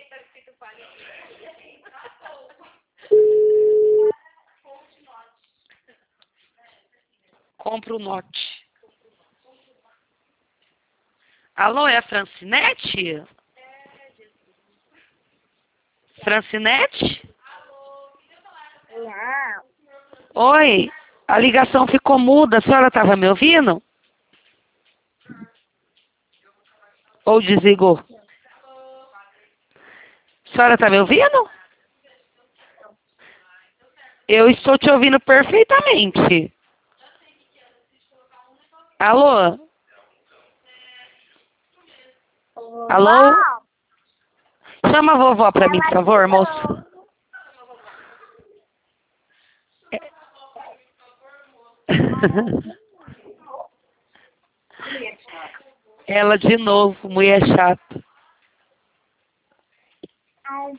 Compra o norte. Alô, é a Francinete? Francinete? Não. Oi, a ligação ficou muda. A senhora estava me ouvindo? Ou desligou? A senhora está me ouvindo? Eu estou te ouvindo perfeitamente. Alô? Alô? Chama a vovó para mim, por favor, moço. Ela de novo, mulher chata. Ela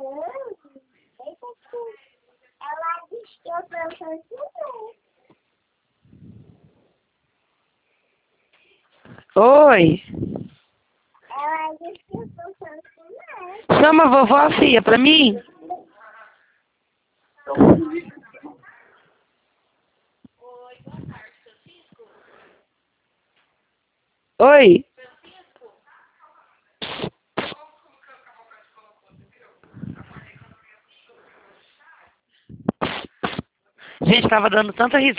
disse que eu sou Oi. Ela disse que eu sou santinete. Chama a vovó, filha, pra mim. Oi. Gente, tava dando tanta risada.